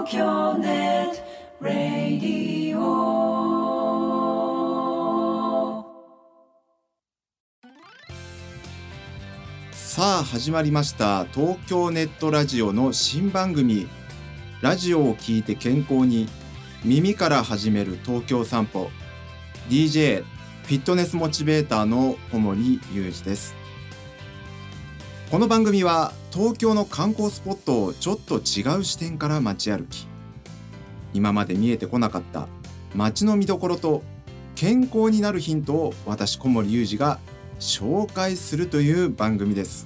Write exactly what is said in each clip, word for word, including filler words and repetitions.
東京ネットラディオ。 さあ始まりました東京ネットラジオの新番組、ラジオを聞いて健康に、耳から始める東京散歩。 ディージェー フィットネスモチベーターの小森裕二です。この番組は東京の観光スポットをちょっと違う視点から街歩き、今まで見えてこなかった街の見どころと健康になるヒントを私小森裕二が紹介するという番組です。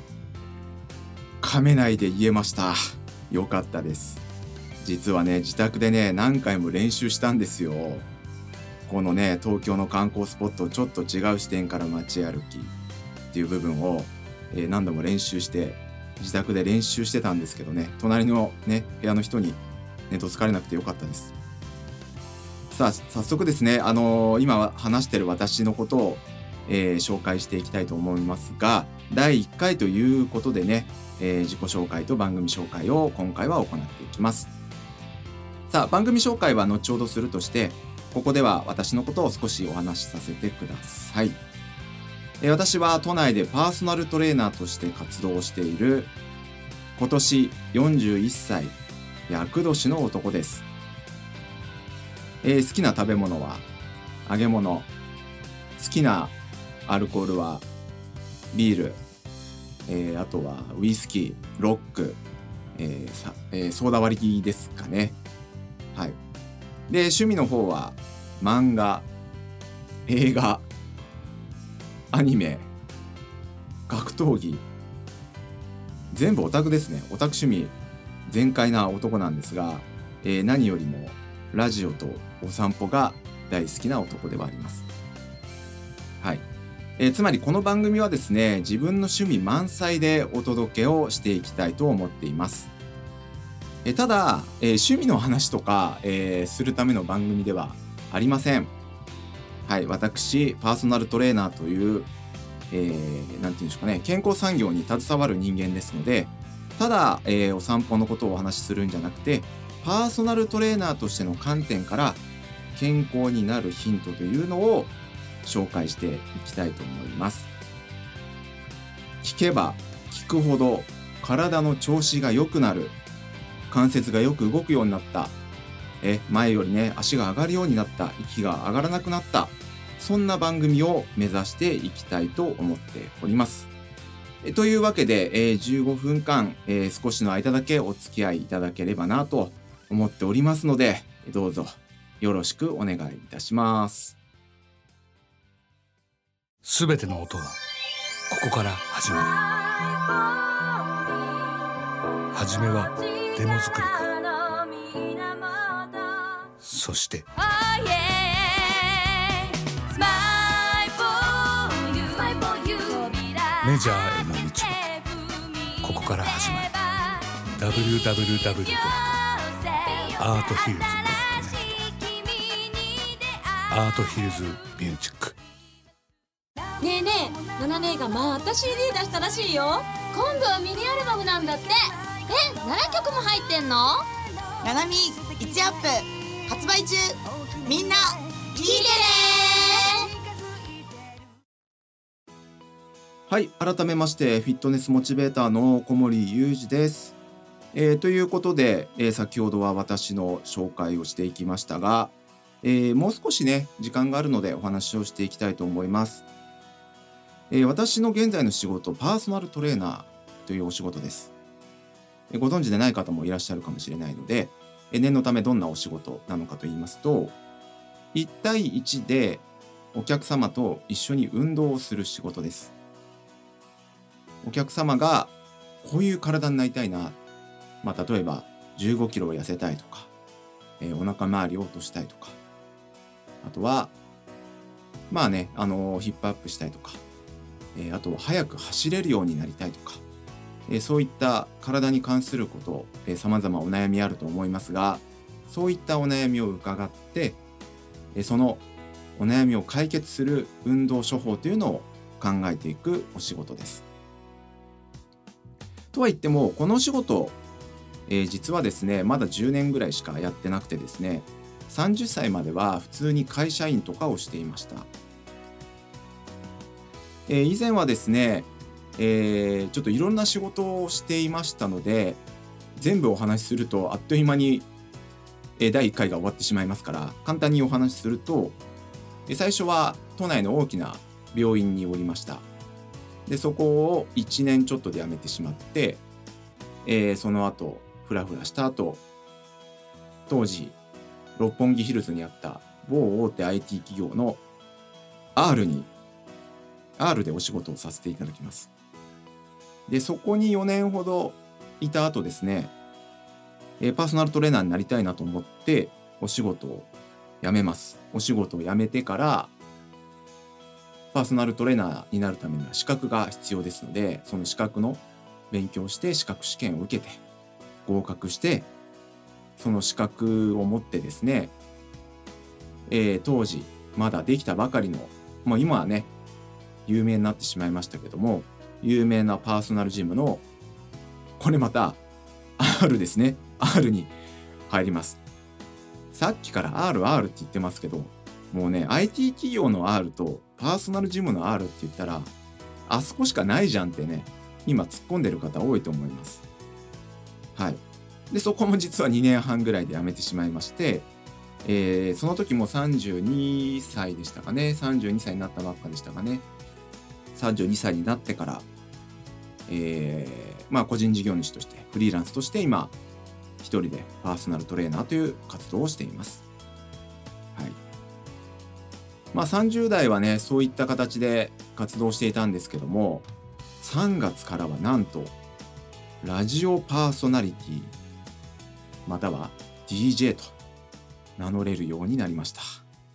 噛めないで言えました。よかったです。実はね、自宅でね何回も練習したんですよ。このね東京の観光スポットをちょっと違う視点から街歩きっていう部分を、えー、何度も練習して自宅で練習してたんですけどね、隣のね部屋の人にねどつかれなくてよかったです。さあ早速ですね、あのー、今話してる私のことをえー、紹介していきたいと思いますが、だいいっかいということでね、えー、自己紹介と番組紹介を今回は行っていきます。さあ番組紹介は後ほどするとして、ここでは私のことを少しお話しさせてください。えー、私は都内でパーソナルトレーナーとして活動をしている今年よんじゅういっさい厄年の男です。えー、好きな食べ物は揚げ物、好きなアルコールはビール、えー、あとはウイスキー、ロック、えーさえー、ソーダ割りですかね。はい。で趣味の方は漫画、映画、アニメ、格闘技、全部オタクですね。オタク趣味全開な男なんですが、えー、何よりもラジオとお散歩が大好きな男ではあります。はい。えー、つまりこの番組はですね、自分の趣味満載でお届けをしていきたいと思っています。えー、ただ、えー、趣味の話とか、えー、するための番組ではありません。はい、私パーソナルトレーナーという、えー、なんていうんでしょうかね、健康産業に携わる人間ですので、ただ、えー、お散歩のことをお話しするんじゃなくて、パーソナルトレーナーとしての観点から健康になるヒントというのを紹介していきたいと思います。聞けば聞くほど体の調子が良くなる、関節がよく動くようになった、え前よりね足が上がるようになった、息が上がらなくなった、そんな番組を目指していきたいと思っております。えというわけで、えー、じゅうごふんかん、えー、少しの間だけお付き合いいただければなと思っておりますので、どうぞよろしくお願いいたします。 すべての音はここから始まる。はじめはデモ作りからそしてメジャーへの道はここから始まる。 ダブリューダブリューダブリュー ドット アートヒルズ ドット ネット アートヒルズミュージック。 ねえねえ、ナナ姉がまた シーディー 出したらしいよ。今度はミニアルバムなんだって。え、ななきょくも入ってんの？ ナナミいちアップ発売中。みんな聞いてね。 はい、改めましてフィットネスモチベーターの小森裕二です。えー、ということで、えー、先ほどは私の紹介をしていきましたが、えー、もう少しね時間があるのでお話をしていきたいと思います。えー、私の現在の仕事、パーソナルトレーナーというお仕事です。えー、ご存知でない方もいらっしゃるかもしれないので、えー、念のためどんなお仕事なのかと言いますと、いちたいいちでお客様と一緒に運動をする仕事です。お客様がこういう体になりたいな、まあ、例えばじゅうごキロ痩せたいとか、えー、お腹周りを落としたいとか、あとはまあね、あのー、ヒップアップしたいとか、えー、あとは早く走れるようになりたいとか、えー、そういった体に関すること、えー、様々お悩みあると思いますが、そういったお悩みを伺って、えー、そのお悩みを解決する運動処方というのを考えていくお仕事です。とは言っても、このお仕事えー実はですねまだじゅうねんぐらいしかやってなくてですね、さんじゅっさいまでは普通に会社員とかをしていました。えー以前はですね、えーちょっといろんな仕事をしていましたので、全部お話しするとあっという間に、えーだいいっかいが終わってしまいますから、簡単にお話しすると、えー最初は都内の大きな病院におりました。でそこをいちねんちょっとで辞めてしまって、えーその後フラフラした後、当時六本木ヒルズにあった某大手 アイティー 企業の R に R でお仕事をさせていただきます。でそこによねんほどいた後ですね、えーパーソナルトレーナーになりたいなと思ってお仕事を辞めます。お仕事を辞めてから、パーソナルトレーナーになるためには資格が必要ですので、その資格の勉強して資格試験を受けて合格して、その資格を持ってですね、えー当時まだできたばかりの、まあ、今はね有名になってしまいましたけども、有名なパーソナルジムの、これまた R ですね、 R に入ります。さっきから アールアール って言ってますけど、もうね アイティー 企業の R とパーソナルジムの R って言ったらあそこしかないじゃんってね、今突っ込んでる方多いと思います。はい。でそこも実はにねんはんぐらいで辞めてしまいまして、えーその時もさんじゅうにさいでしたかね、さんじゅうにさいになったばっかでしたかね。さんじゅうにさいになってから、えーまあ個人事業主としてフリーランスとして今一人でパーソナルトレーナーという活動をしています。はい。まあさんじゅう代はねそういった形で活動していたんですけども、さんがつからはなんとラジオパーソナリティまたは ディージェー と名乗れるようになりました。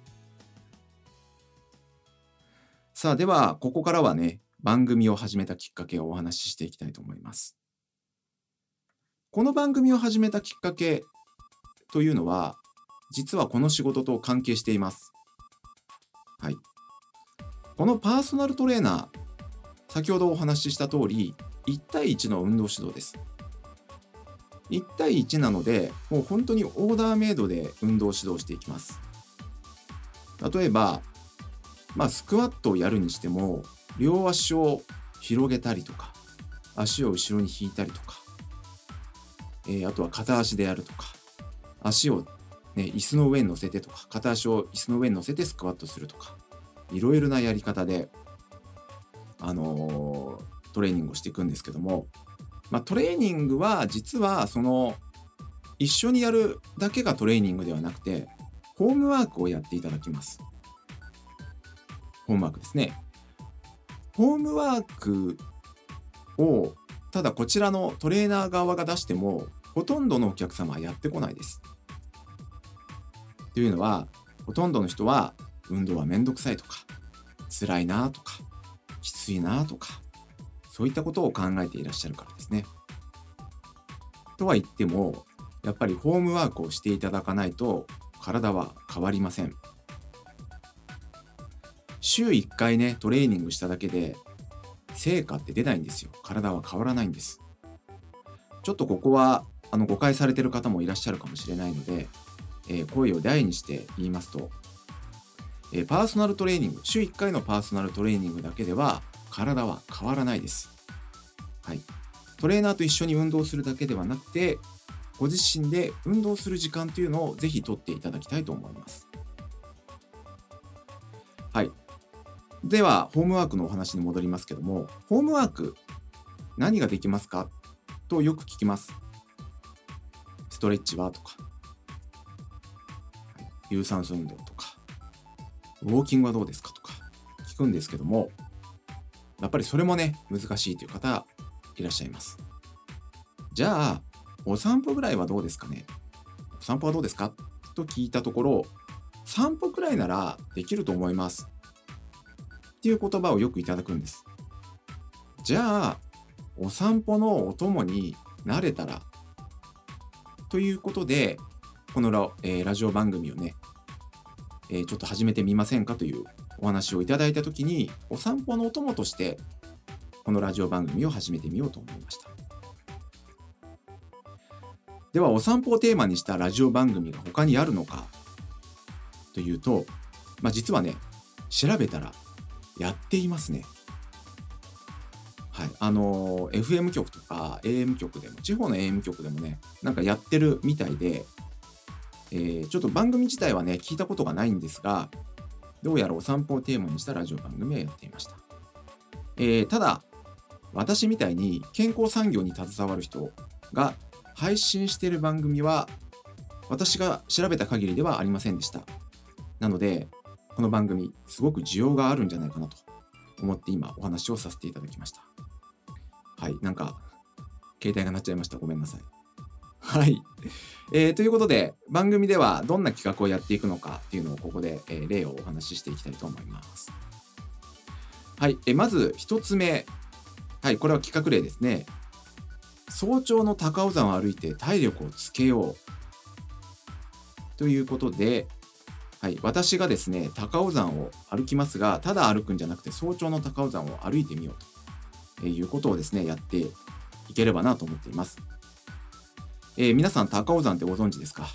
さあではここからはね番組を始めたきっかけをお話ししていきたいと思います。この番組を始めたきっかけというのは実はこの仕事と関係しています。はい。このパーソナルトレーナー、先ほどお話しした通りいち対いちの運動指導です。いち対いちなのでもう本当にオーダーメイドで運動指導していきます。例えば、まあ、スクワットをやるにしても両足を広げたりとか足を後ろに引いたりとか、えー、あとは片足でやるとか、足を、ね、椅子の上に乗せてとか、片足を椅子の上に乗せてスクワットするとか、いろいろなやり方で、あのー、トレーニングをしていくんですけども、まあ、トレーニングは実はその一緒にやるだけがトレーニングではなくてホームワークをやっていただきます。ホームワークですね。ホームワークをただこちらのトレーナー側が出してもほとんどのお客様はやってこないです。というのはほとんどの人は運動はめんどくさいとか辛いなとかきついなとかそういったことを考えていらっしゃるからですね。とは言ってもやっぱりホームワークをしていただかないと体は変わりません。週いっかいねトレーニングしただけで成果って出ないんですよ。体は変わらないんです。ちょっとここはあの誤解されている方もいらっしゃるかもしれないので、えー、声を大にして言いますと、えー、パーソナルトレーニング、週いっかいのパーソナルトレーニングだけでは体は変わらないです。はい。トレーナーと一緒に運動するだけではなくて、ご自身で運動する時間というのをぜひ取っていただきたいと思います。はい。では、ホームワークのお話に戻りますけども、ホームワーク、何ができますかとよく聞きます。ストレッチはとか、はい、有酸素運動とか、ウォーキングはどうですかとか聞くんですけども、やっぱりそれもね、難しいという方いらっしゃいます。じゃあ、お散歩ぐらいはどうですかね。お散歩はどうですかと聞いたところ、散歩くらいならできると思いますっていう言葉をよくいただくんです。じゃあ、お散歩のお供になれたらということで、この ラ,、えー、ラジオ番組をね、えー、ちょっと始めてみませんかというお話をいただいたときに、お散歩のお供としてこのラジオ番組を始めてみようと思いました。 ではお散歩をテーマにしたラジオ番組が他にあるのかというと、まあ、実はね調べたらやっていますね。はい、あの エフエム 局とか エーエム 局でも、地方の エーエム 局でもねなんかやってるみたいで、えー、ちょっと番組自体はね聞いたことがないんですが、どうやらお散歩をテーマにしたラジオ番組はやっていました。えー、ただ私みたいに健康産業に携わる人が配信している番組は私が調べた限りではありませんでした。なのでこの番組すごく需要があるんじゃないかなと思って今お話をさせていただきました。はい、なんか携帯が鳴っちゃいました。ごめんなさい。はい、えー、ということで番組ではどんな企画をやっていくのかっていうのをここで、えー、例をお話ししていきたいと思います。はい、えー、まず一つ目、はい、これは企画例ですね。早朝の高尾山を歩いて体力をつけようということで、はい、私がですね高尾山を歩きますが、ただ歩くんじゃなくて早朝の高尾山を歩いてみようということをですねやっていければなと思っています。えー、皆さん高尾山ってご存知ですか？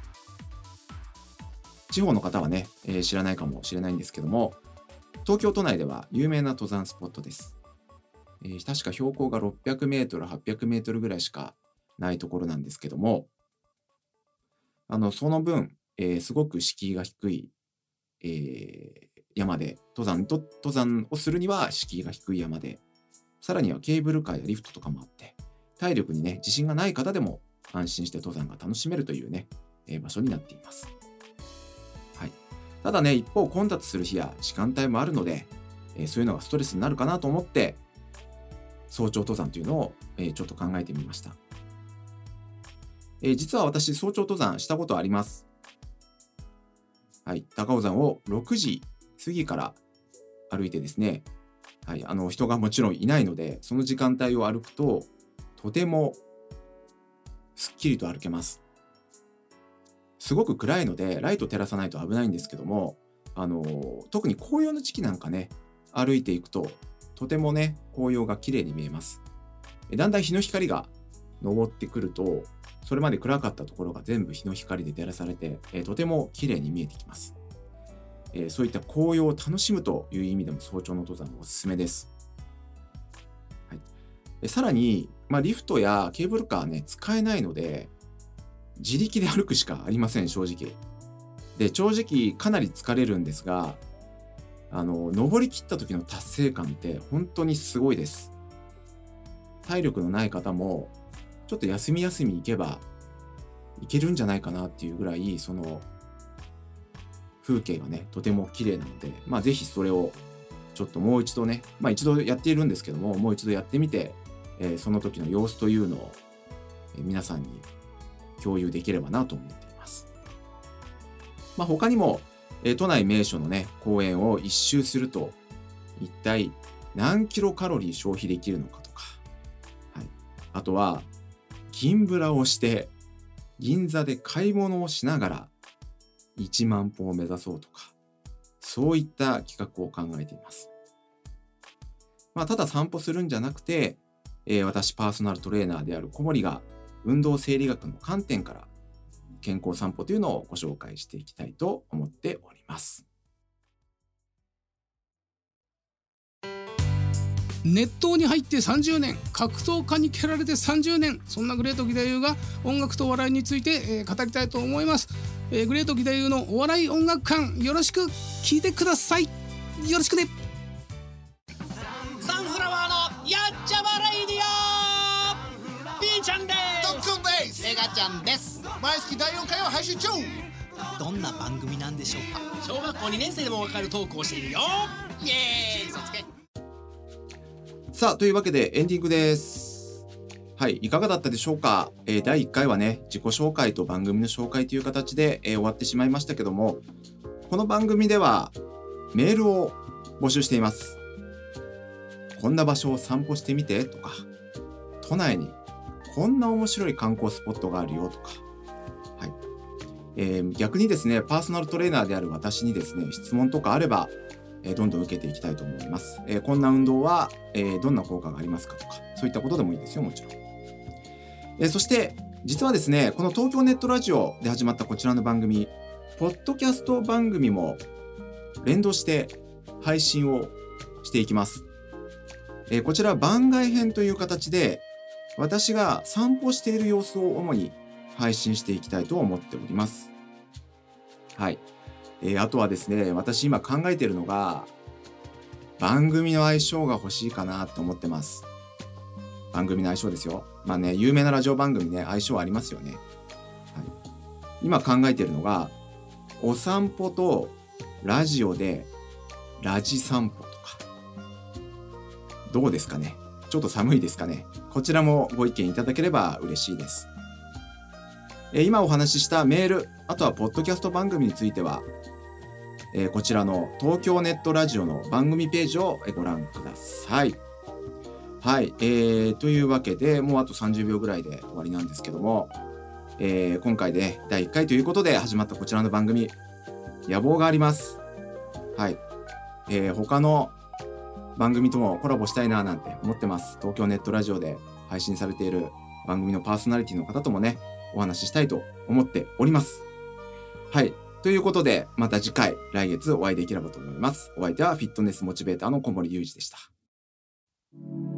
地方の方はね、えー、知らないかもしれないんですけども、東京都内では有名な登山スポットです。えー、確か標高がろっぴゃくメートル、はっぴゃくメートルぐらいしかないところなんですけども、あのその分、えー、すごく敷居が低い、えー、山で、登山と登山をするには敷居が低い山で、さらにはケーブルカーやリフトとかもあって、体力にね自信がない方でも安心して登山が楽しめるというね、えー、場所になっています。はい。ただね、一方混雑する日や時間帯もあるので、えー、そういうのがストレスになるかなと思って、早朝登山というのを、えー、ちょっと考えてみました。えー、実は私、早朝登山したことあります。はい。高尾山をろくじ過ぎから歩いてですね、はい、あの人がもちろんいないので、その時間帯を歩くと、とてもすっきりと歩けます。すごく暗いのでライト照らさないと危ないんですけども、あの特に紅葉の時期なんかね歩いていくととてもね紅葉が綺麗に見えます。だんだん日の光が昇ってくると、それまで暗かったところが全部日の光で照らされて、えとても綺麗に見えてきます。えー、そういった紅葉を楽しむという意味でも早朝の登山はおすすめです。はい、えさらにまあ、リフトやケーブルカーね使えないので自力で歩くしかありません、正直。で長時期かなり疲れるんですが、あの登り切った時の達成感って本当にすごいです。体力のない方もちょっと休み休み行けばいけるんじゃないかなっていうぐらい、その風景がねとても綺麗なので、まあぜひそれをちょっともう一度ね、まあ一度やっているんですけども、もう一度やってみて、えー、その時の様子というのを、えー、皆さんに共有できればなと思っています。まあ、他にも、えー、都内名所のね公園を一周すると一体何キロカロリー消費できるのかとか、はい、あとは銀ブラをして銀座で買い物をしながらいちまん歩を目指そうとか、そういった企画を考えています。まあ、ただ散歩するんじゃなくて、えー、私パーソナルトレーナーである小森が運動生理学の観点から健康散歩というのをご紹介していきたいと思っております。 熱湯に入ってさんじゅうねん、格闘家に蹴られてさんじゅうねん、そんなグレート義太夫が音楽とお笑いについて、えー、語りたいと思います。えー、グレート義太夫のお笑い音楽館、よろしく聞いてください。よろしくね。 サンフラワーのやっちゃまレイディオ、 B ちゃんです。 ドックンです。 メガちゃんです。 毎月だいよんかいを配信中。 どんな番組なんでしょうか。小学校にねん生でもわかるトークをしているよ。イエーイ、嘘つけ。 さあ、というわけでエンディングです。はい、いかがだったでしょうか。えー、だいいっかいはね自己紹介と番組の紹介という形で、えー、終わってしまいましたけども、この番組ではメールを募集しています。こんな場所を散歩してみてとか、都内にこんな面白い観光スポットがあるよとか、はい、えー、逆にですねパーソナルトレーナーである私にですね質問とかあれば、えー、どんどん受けていきたいと思います。えー、こんな運動は、えー、どんな効果がありますかとか、そういったことでもいいですよ、もちろん。えー、そして実はですね、この東京ネットラジオで始まったこちらの番組、ポッドキャスト番組も連動して配信をしていきます。えー、こちら番外編という形で、私が散歩している様子を主に配信していきたいと思っております。はい。えー、あとはですね、私今考えているのが、番組の相性が欲しいかなと思ってます。番組の相性ですよ。まあね、有名なラジオ番組ね、相性ありますよね。はい、今考えているのが、お散歩とラジオでラジ散歩とか。どうですかね。ちょっと寒いですかね。こちらもご意見いただければ嬉しいです。えー、今お話ししたメール、あとはポッドキャスト番組については、えー、こちらの東京ネットラジオの番組ページをご覧ください。はい、えー、というわけでもうあとさんじゅうびょうぐらいで終わりなんですけども、えー、今回でだいいっかいということで始まったこちらの番組、野望があります。はい、えー、他の番組ともコラボしたいななんて思ってます。東京ネットラジオで配信されている番組のパーソナリティの方ともね、お話ししたいと思っております。はい。ということで、また次回、来月お会いできればと思います。お相手はフィットネスモチベーターの小森裕二でした。